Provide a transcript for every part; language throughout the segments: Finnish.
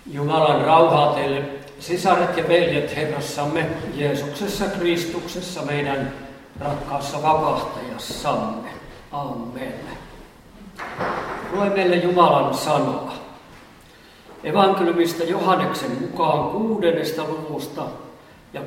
Jumalan rauhaa teille, sisaret ja veljet Herrassamme, Jeesuksessa Kristuksessa, meidän rakkaassa vapahtajassamme. Amen. Lue meille Jumalan sanaa. Evankeliumista Johanneksen mukaan 6. luvusta ja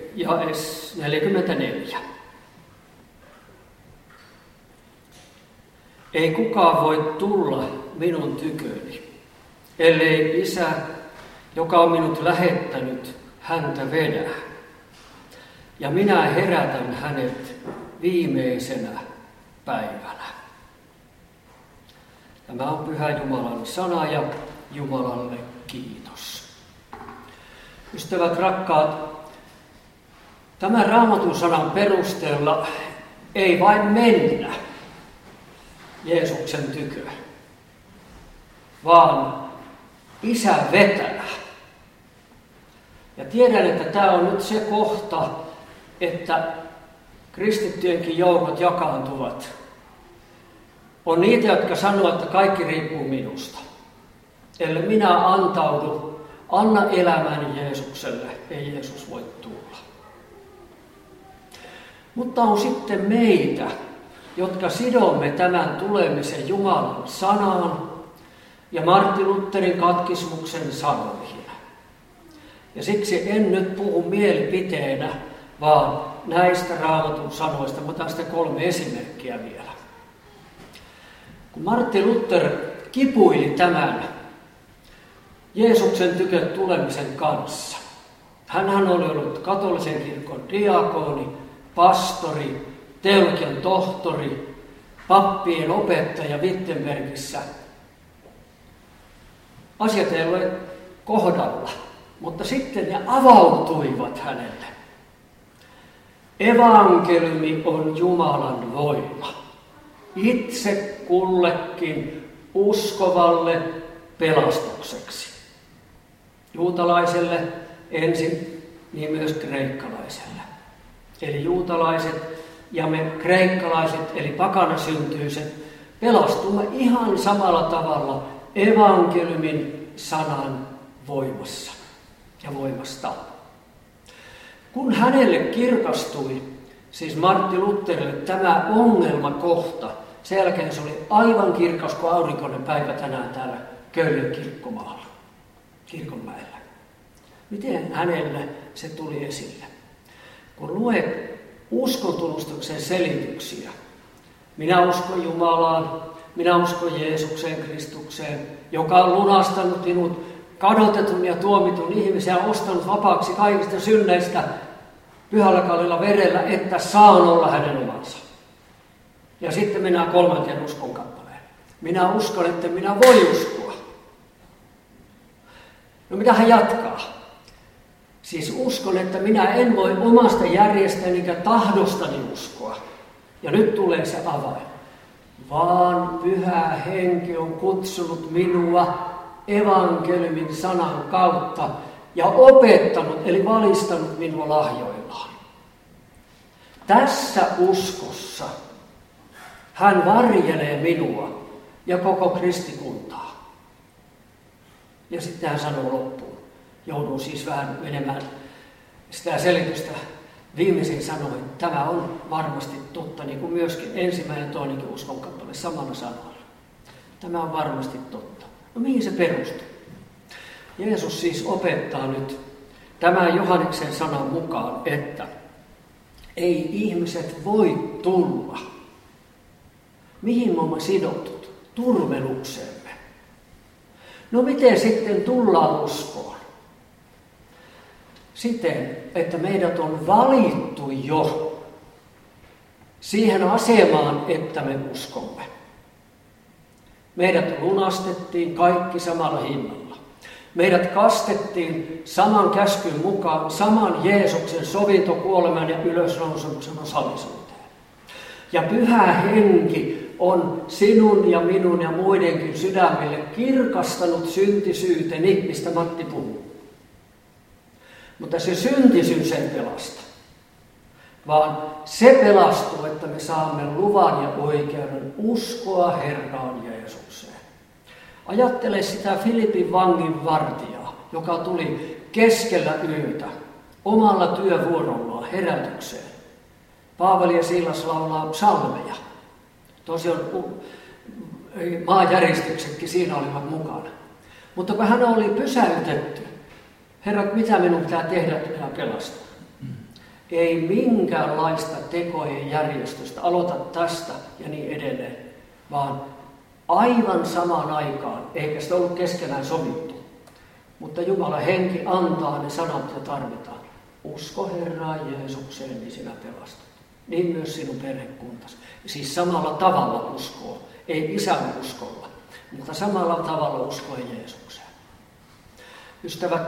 44. Ei kukaan voi tulla minun tyköni, ellei Isä, joka on minut lähettänyt, häntä vedä. Ja minä herätän hänet viimeisenä päivänä. Tämä on Pyhä Jumalan sana ja Jumalalle kiitos. Ystävät rakkaat, tämän Raamatun sanan perusteella ei vain mennä Jeesuksen tykö, vaan Isä vetää. Ja tiedän, että tämä on nyt se kohta, että kristittyjenkin joukot jakaantuvat. On niitä, jotka sanovat, että kaikki riippuu minusta. Ellei minä antaudu, anna elämäni Jeesukselle, ei Jeesus voi tulla. Mutta on sitten meitä, jotka sidomme tämän tulemisen Jumalan sanaan ja Martti Lutherin katkismuksen sanoihin. Ja siksi en nyt puhu mielipiteenä, vaan näistä Raamatun sanoista. Mä otan sitten 3 esimerkkiä vielä. Kun Martti Luther kipuili tämän Jeesuksen tykö tulemisen kanssa. Hänhän oli ollut katolisen kirkon diakoni, pastori, teologian tohtori, pappien opettaja Wittenbergissä. Asiat ei ole kohdalla, mutta sitten ne avautuivat hänelle. Evankeliumi on Jumalan voima. Itse kullekin uskovalle pelastukseksi. Juutalaiselle ensin, niin myös kreikkalaiselle. Eli juutalaiset ja me kreikkalaiset, eli pakanasyntyiset, pelastumme ihan samalla tavalla evankeliumin sanan voimassa ja voimasta. Kun hänelle kirkastui, siis Martti Lutherille, tämä ongelmakohta, sen jälkeen se oli aivan kirkas kuin aurinkoinen päivä tänään täällä Köylen kirkkomaalla, Kirkonmäellä. Miten hänelle se tuli esille? Kun luet uskontunnustuksen selityksiä, minä uskon Jumalaan, minä uskon Jeesukseen Kristukseen, joka on lunastanut minut kadotetun ja tuomitun ihmisen ja ostanut vapaaksi kaikista synneistä pyhällä kallilla verellä, että saan olla hänen omansa. Ja sitten mennään 3. uskon kappaleen. Minä uskon, että minä voi uskoa. No mitä hän jatkaa? Siis uskon, että minä en voi omasta järjestäni eikä tahdostani uskoa. Ja nyt tulee se avain. Vaan Pyhä Henki on kutsunut minua evankeliumin sanan kautta ja opettanut, eli valistanut minua lahjoillaan. Tässä uskossa hän varjelee minua ja koko kristikuntaa. Ja sitten hän sanoo loppuun. Joudun siis vähän menemään sitä selitystä viimeisin sanoin. Tämä on varmasti totta, niin kuin myöskin ensimmäinen ja toinenkin uskonkappale samalla sanoilla. Tämä on varmasti totta. No mihin se perustuu? Jeesus siis opettaa nyt tämän Johanneksen sanan mukaan, että ei ihmiset voi tulla. Mihin me olemme sidotut? Turmeluksemme. No miten sitten tullaan uskoon? Siten, että meidät on valittu jo siihen asemaan, että me uskomme. Meidät lunastettiin kaikki samalla hinnalla. Meidät kastettiin saman käskyn mukaan, saman Jeesuksen sovintokuoleman ja ylösnousemuksen osallisuuteen. Ja Pyhä Henki on sinun ja minun ja muidenkin sydämille kirkastanut syntisyyteni, mistä Matti puhuu. Mutta se syntisyys ei pelasta, vaan se pelastuu, että me saamme luvan ja oikeuden uskoa Herraan Jeesukseen. Ajattele sitä Filippin vangin vartijaa. joka tuli keskellä yötä omalla työvuorollaan herätykseen. Paavali ja Siilas laulaa psalmeja. Tosiaan maanjäristyksetkin siinä olivat mukana. Mutta kun hän oli pysäytetty, Herra, mitä minun pitää tehdä, että minä pelastan? Ei minkäänlaista tekojen järjestystä, aloita tästä ja niin edelleen, vaan aivan samaan aikaan, eikä sitä ollut keskenään sovittu. Mutta Jumalan henki antaa ne sanat ja tarvitaan. Usko Herraan Jeesukseen, niin sinä pelastut. Niin myös sinun perhekuntasi. Siis samalla tavalla uskoo, ei isän uskolla, mutta samalla tavalla uskoen Jeesukseen. Ystävät,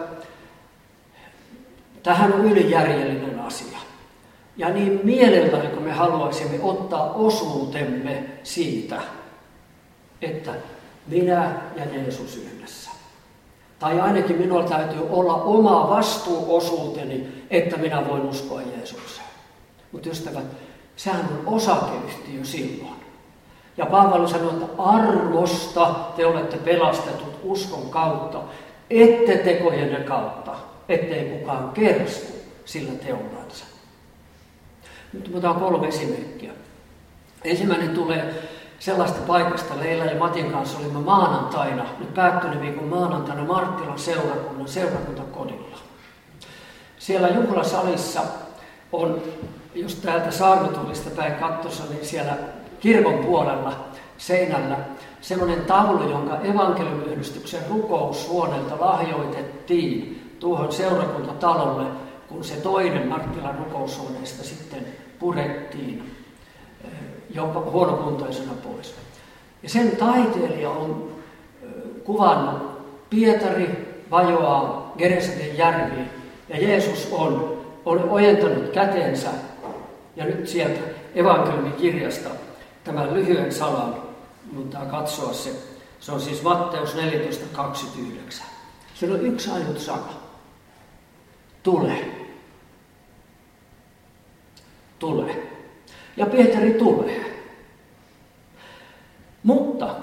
tähän on ylijärjellinen asia. Ja niin mielellään, kun me haluaisimme ottaa osuutemme siitä, että minä ja Jeesus yhdessä. Tai ainakin minulla täytyy olla oma vastuuosuuteni, että minä voin uskoa Jeesukseen. Mutta ystävät, sehän on osakeyhtiö silloin. Ja Paavali sanoi, että armosta te olette pelastetut uskon kautta, ette tekojenne kautta, ettei kukaan kersku sillä teollansa. Nyt otan 3 esimerkkiä. Ensimmäinen tulee sellaista paikasta, Leila ja Matin kanssa olimme maanantaina, nyt päättyneen viikon maanantaina Marttilan seurakunnan seurakuntakodilla. Siellä juhlasalissa on, jos täältä Saarnatullista päin kattossa, niin siellä kirkon puolella seinällä semmoinen taulu, jonka evankeliumiyhdistyksen rukoushuoneelta lahjoitettiin tuohon seurakuntatalolle, kun se toinen Marttilan rukoushuoneesta sitten purettiin jonka huonokuntoisena pois. Ja sen taiteilija on kuvannut Pietari vajoaa Geresaten järviin ja Jeesus on ojentanut kätensä ja nyt sieltä evankeliumikirjasta tämän lyhyen salan, mutta katsoa se. Se on siis Matteus 14:29. Siellä on yksi ainut sana. Tule. Tule. Ja Pietari tulee. Mutta,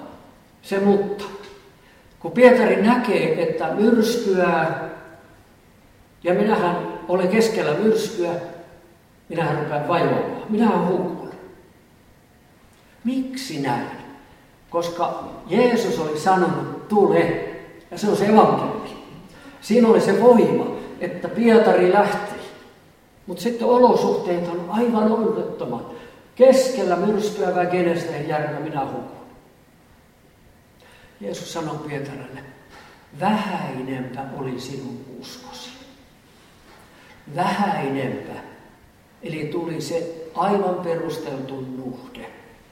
kun Pietari näkee, että myrskyää, ja minähän olen keskellä myrskyä, minähän rupean vajoamaan, minähän hukun. Miksi näin? Koska Jeesus oli sanonut, tule, ja se on se evankeliumi. Siinä oli se voima, että Pietari lähti. Mutta sitten olosuhteet on aivan onnettomat. Keskellä myrskyävää Genesaten järveä minä hukun. Jeesus sanoi Pietarille, vähäinenpä oli sinun uskosi. Vähäinenpä. Eli tuli se aivan perusteltu nuhde.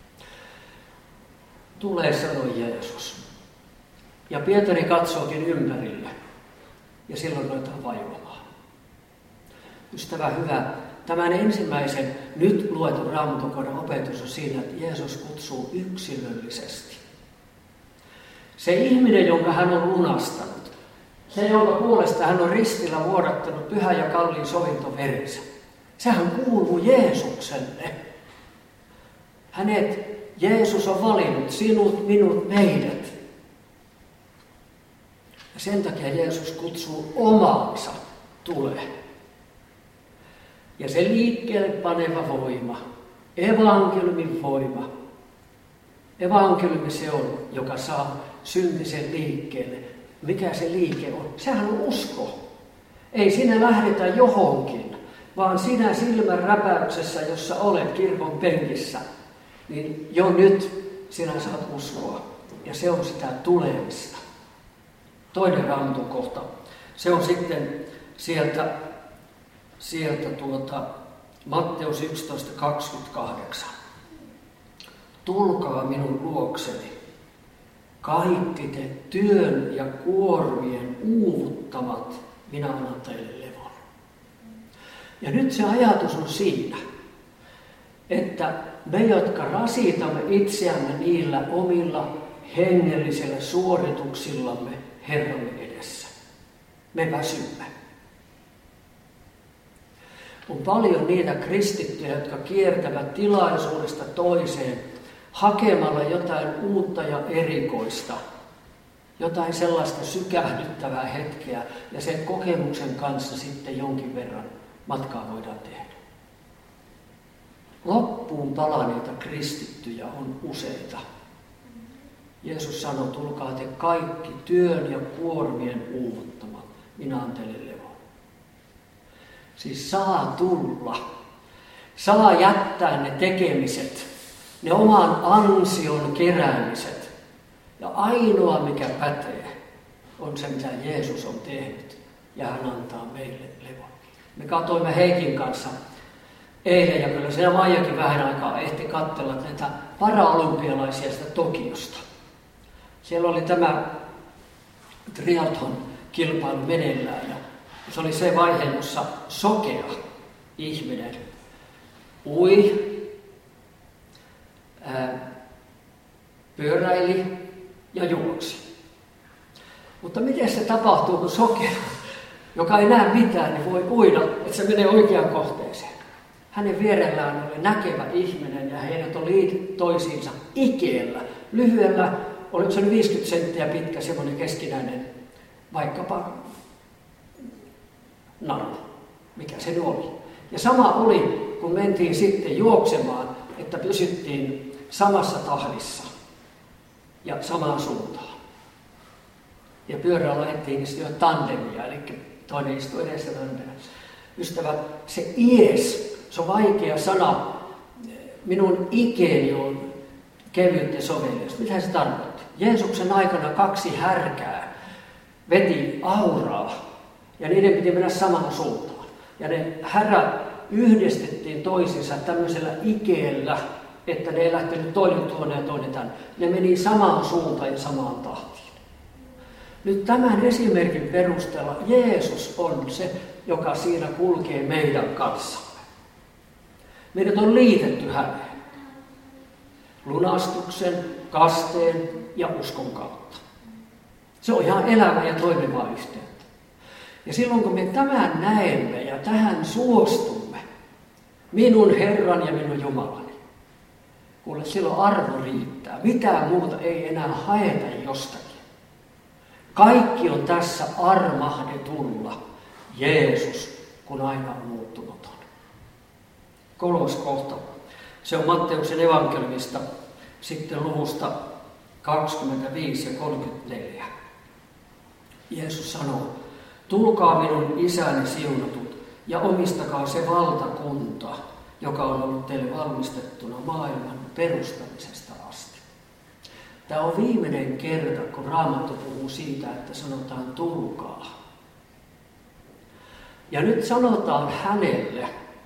Tulee, sanoi Jeesus. Ja Pietari katsookin ympärille. Ja silloin ruvetaan vajoamaan. Ystävä hyvä, tämän ensimmäisen nyt luetun Raamatun opetus on siinä, että Jeesus kutsuu yksilöllisesti. Se ihminen, jonka hän on lunastanut, se, jonka puolesta hän on ristillä vuodattanut pyhä ja kalliin sovintoverensä, sehän kuuluu Jeesukselle. Jeesus on valinnut sinut, minut, meidät. Ja sen takia Jeesus kutsuu omaansa, tule. Ja se liikkeelle paneva voima, evankeliumin voima, evankeliumi se on, joka saa syntisen liikkeelle. Mikä se liike on? Sehän on usko. Ei sinä lähdetä johonkin, vaan sinä silmän räpäyksessä, jossa olet kirkon penkissä, niin jo nyt sinä saat uskoa. Ja se on sitä tulemista. Toinen Raamatun kohta. Se on sitten sieltä Matteus 11:28. Tulkaa minun luokseni, kaikki te työn ja kuormien uuvuttamat, minä annan teille levon. Ja nyt se ajatus on siinä, että me, jotka rasitamme itseämme niillä omilla hengellisillä suorituksillamme Herramme edessä, me väsymme. On paljon niitä kristittyjä, jotka kiertävät tilaisuudesta toiseen hakemalla jotain uutta ja erikoista. jotain sellaista sykähdyttävää hetkeä, ja sen kokemuksen kanssa sitten jonkin verran matkaa voidaan tehdä. Loppuun palaneita kristittyjä on useita. Jeesus sanoi, tulkaa te kaikki työn ja kuormien uuvuttamat, minä annan teille levon. Siis saa tulla, saa jättää ne tekemiset, ne oman ansion keräämiset. Ja ainoa mikä pätee on se, mitä Jeesus on tehnyt, ja hän antaa meille levon. Me katsoimme Heikin kanssa eilen, ja kyllä siellä Maijakin vähän aikaa ehti katsella näitä paraolympialaisia sitä Tokiosta. Siellä oli tämä triathlon-kilpailu meneillään, ja se oli se vaihe, jossa sokea ihminen ui, pyöräili ja juoksi. Mutta miten se tapahtuu, kun sokea, joka ei näe mitään, niin voi uida, että se menee oikeaan kohteeseen. Hänen vierellään oli näkevä ihminen, ja heidät on liitetty toisiinsa ikeellä, lyhyellä, oliko se 50 senttiä pitkä semmoinen keskinäinen, vaikkapa naru, mikä se oli. Ja sama oli, kun mentiin sitten juoksemaan, että pysyttiin samassa tahdissa ja samaan suuntaan. Ja pyörällä lähdettiin jo tandemia, eli toinen istui edessä toinen perässä. Ystävät, se ies, se on vaikea sana. Minun ikeeni on kevyt ja sovelias. Mitä se tarkoittaa? Jeesuksen aikana 2 härkää veti auraa ja niiden piti mennä samaan suuntaan. Ja ne härät yhdistettiin toisiinsa tämmöisellä ikeellä, että ne ei lähtenyt toinen tuonne ja toinen tänne. Ne meni samaan suuntaan ja samaan tahtiin. Nyt tämän esimerkin perusteella Jeesus on se, joka siinä kulkee meidän kanssamme. Meidät on liitetty häneen. Lunastuksen, kasteen ja uskon kautta. Se on ihan elävä ja toimiva yhteyttä. Ja silloin kun me tämän näemme ja tähän suostumme, minun Herran ja minun Jumalani, kuule silloin arvo riittää. Mitään muuta ei enää haeta jostakin. Kaikki on tässä armahdetulla. Jeesus, kun aina on muuttumaton. 3. kohta. Se on Matteuksen evankeliumista, sitten luvusta 25 ja 34. Jeesus sanoo, tulkaa minun isäni siunatut ja omistakaa se valtakunta, joka on ollut teille valmistettuna maailman perustamisesta asti. Tämä on viimeinen kerta, kun Raamattu puhuu siitä, että sanotaan tulkaa. Ja nyt sanotaan hänelle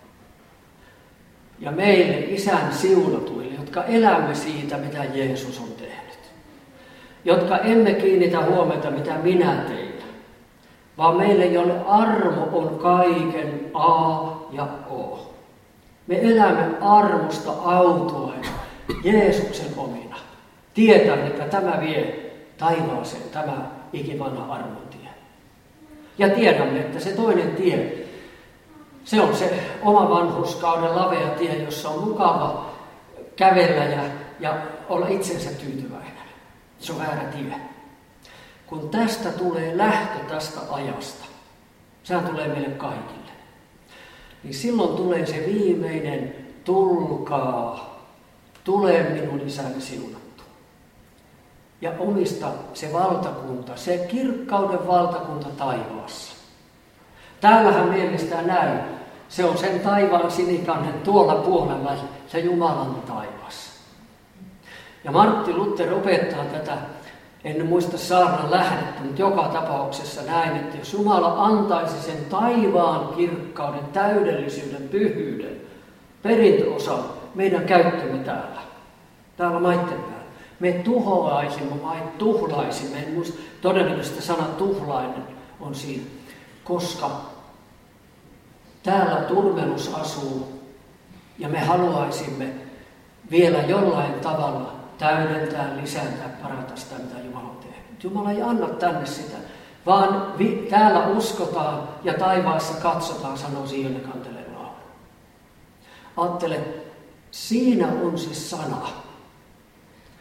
ja meille isän siunatuille, jotka elämme siitä, mitä Jeesus on tehnyt. Jotka emme kiinnitä huomiota, mitä minä tein, vaan meille, jolle armo on kaiken A ja O. Me elämme armosta autuaina Jeesuksen omina. Tietäen, että tämä vie taivaaseen, tämä ikivanha armon tie. Ja tiedämme, että se toinen tie, se on se oma vanhurskauden lavea tie, jossa on mukava kävellä ja olla itsensä tyytyväinen. Se on väärä tie. Kun tästä tulee lähtö tästä ajasta, sehän tulee meille kaikille, niin silloin tulee se viimeinen tulkaa, tule minun isäni siunattu. Ja omista se valtakunta, se kirkkauden valtakunta taivaassa. Täällähän mielestään näin. Se on sen taivaan sinikannen tuolla puolella, se Jumalan taivas. Ja Martti Luther opettaa tätä, en muista saarnan lähdettä, mutta joka tapauksessa näin, että jos Jumala antaisi sen taivaan kirkkauden, täydellisyyden, pyhyyden, perintöosan meidän käyttömme täällä maitten päällä, me tuhoaisimme vai tuhlaisimme, en muista, todennäköisesti sana tuhlainen on siinä, koska täällä turmelus asuu ja me haluaisimme vielä jollain tavalla täydentää, lisätä, parata sitä, mitä Jumala on tehnyt. Jumala ei anna tänne sitä, vaan täällä uskotaan ja taivaassa katsotaan, sanoo Sion ja kantelee laulu. Ajattele, siinä on se sana,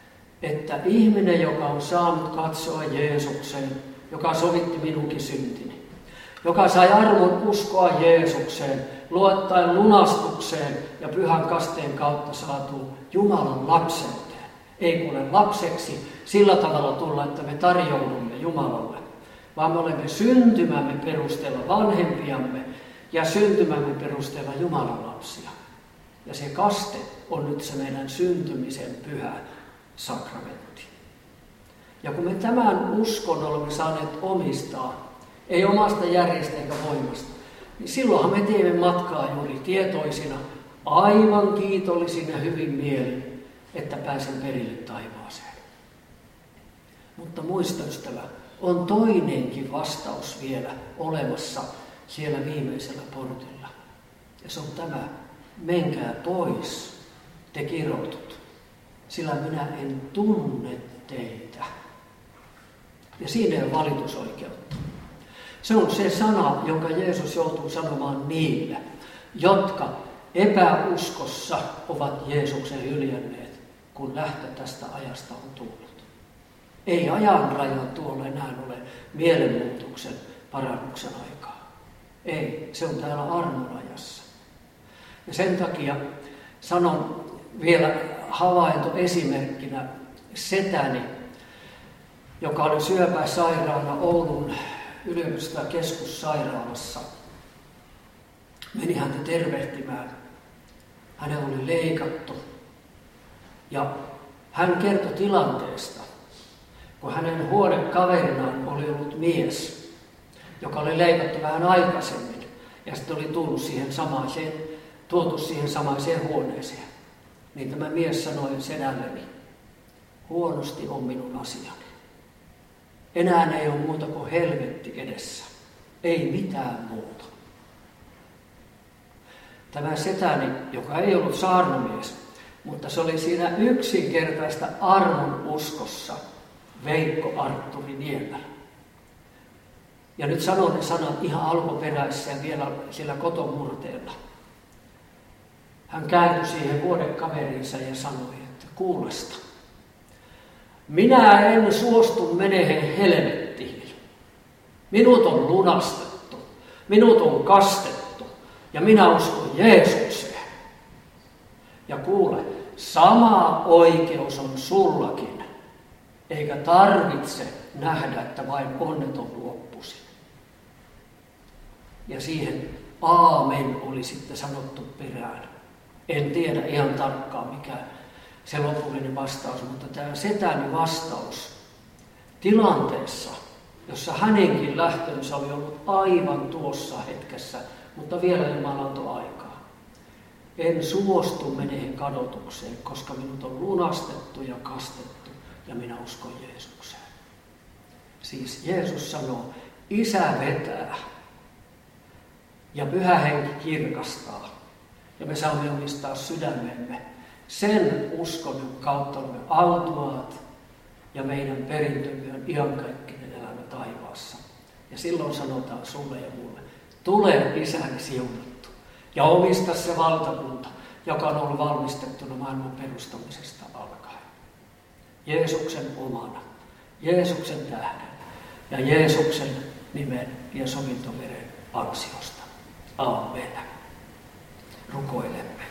että ihminen, joka on saanut katsoa Jeesukseen, joka sovitti minunkin syntini, joka sai armon uskoa Jeesukseen, luottaen lunastukseen ja pyhän kasteen kautta saatu Jumalan lapseuteen. Ei kuule lapseksi sillä tavalla tulla, että me tarjoudumme Jumalalle, vaan me olemme syntymämme perusteella vanhempiamme ja syntymämme perusteella Jumalan lapsia. Ja se kaste on nyt se meidän syntymisen pyhä sakramentti. Ja kun me tämän uskon olemme saaneet omistaa, ei omasta järjestä eikä voimasta, niin silloinhan me teemme matkaa juuri tietoisina, aivan kiitollisina ja hyvin mielin, että pääsen perille taivaaseen. Mutta muista, ystävä, on toinenkin vastaus vielä olemassa siellä viimeisellä portilla. Ja se on tämä: menkää pois, te kirotut, sillä minä en tunne teitä. Ja siinä ei ole valitusoikeutta. Se on se sana, jonka Jeesus joutuu sanomaan niille, jotka epäuskossa ovat Jeesuksen hyljänneet, kun lähtö tästä ajasta on tullut. Ei ajanraja tuolla enää ole mielenmuutoksen parannuksen aikaa. Ei, se on täällä armorajassa. Ja sen takia sanon vielä havaintoesimerkkinä setäni, joka oli syöpäsairaana Oulun yliopisto- ja keskussairaalassa. Meni häntä tervehtimään. Hänen oli leikattu. Ja hän kertoi tilanteesta, kun hänen huonekaverinaan oli ollut mies, joka oli leikattu vähän aikaisemmin. Ja sitten oli tuotu siihen samaiseen huoneeseen. Niin tämä mies sanoi sedälleni: huonosti on minun asiani. Enää ei ole muuta kuin helvetti edessä. Ei mitään muuta. Tämä setäni, joka ei ollut saarnamies, mutta se oli siinä yksinkertaista armon uskossa, Veikko Artturi Niemelä. Ja nyt sanon ne sanat ihan alkuperäisessä ja vielä sillä kotomurteella. Hän kääntyi siihen vuodekaveriinsa ja sanoi, että kuulesta, minä en suostu menehen helvettiin. Minut on lunastettu, minut on kastettu ja minä uskon Jeesukseen. Ja kuule, sama oikeus on sullakin, eikä tarvitse nähdä, että vain onneton loppusi. Ja siihen aamen oli sitten sanottu perään. En tiedä ihan tarkkaan mikä se lopullinen vastaus, mutta tämä setäni vastaus tilanteessa, jossa hänenkin lähtönsä oli ollut aivan tuossa hetkessä, mutta vielä Jumala antoi aikaa. En suostu menehen kadotukseen, koska minut on lunastettu ja kastettu ja minä uskon Jeesukseen. Siis Jeesus sanoo, Isä vetää ja Pyhä Henki kirkastaa ja me saamme omistaa sydämemme sen uskon kautta olemme autuaat ja meidän perintömme on iankaikkinen elämä taivaassa. Ja silloin sanotaan sulle ja mulle, tule Isäni siunattu ja omista se valtakunta, joka on ollut valmistettuna maailman perustamisesta alkaen. Jeesuksen omana, Jeesuksen tähden ja Jeesuksen nimen ja sovintoveren ansiosta. Aamen. Rukoilemme.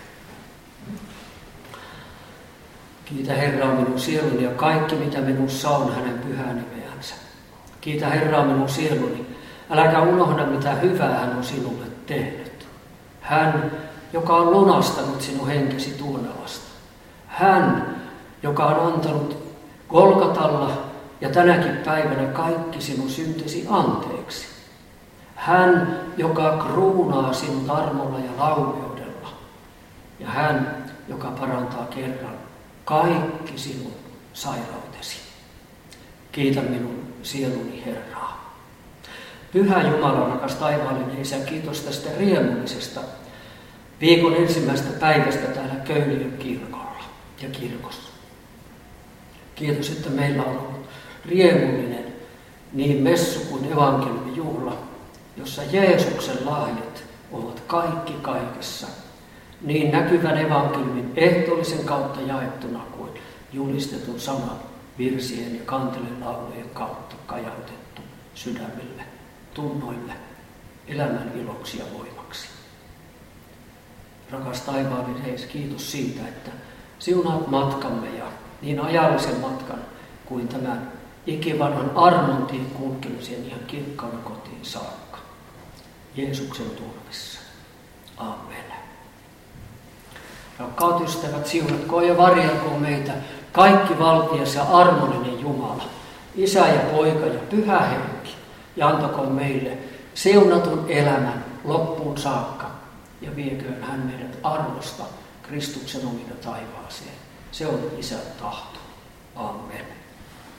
Kiitä Herraa minun sieluni ja kaikki mitä minussa on hänen pyhää nimeänsä. Kiitä Herraa minun sieluni, äläkä unohda mitä hyvää hän on sinulle tehnyt. Hän, joka on lunastanut sinun henkesi tuonelasta. Hän, joka on antanut Golgatalla ja tänäkin päivänä kaikki sinun syntisi anteeksi. Hän, joka kruunaa sinut armolla ja laupeudella. Ja hän, joka parantaa kerran kaikki sinun sairautesi. Kiitä minun sieluni Herraa. Pyhä Jumala, rakas taivaallinen Isä, kiitos tästä riemullisesta viikon ensimmäisestä päivästä täällä Köyliön kirkolla ja kirkossa. Kiitos, että meillä on ollut riemullinen niin messu kuin evankeliumijuhla, jossa Jeesuksen lahjat ovat kaikki kaikessa, niin näkyvän evankeliumin ehtoollisen kautta jaettuna kuin julistetun sanan, virsien ja kantelelaulujen kautta kajautettu sydämille, tunnoille, elämän iloksi ja voimaksi. Rakas taivaallinen Jeesus, kiitos siitä, että siunaat matkamme ja niin ajallisen matkan kuin tämän ikivanhan armontien kulkemisen ihan kirkkaana kotiin saakka. Jeesuksen turvissa. Amen. Rakkaat ystävät, siunatkoon ja varjelkoon meitä kaikki valtias ja armollinen Jumala, Isä ja Poika ja Pyhä Henki, ja antakoon meille siunatun elämän loppuun saakka, ja vieköön hän meidät arvosta Kristuksen omina taivaaseen. Se on Isän tahto. Amen.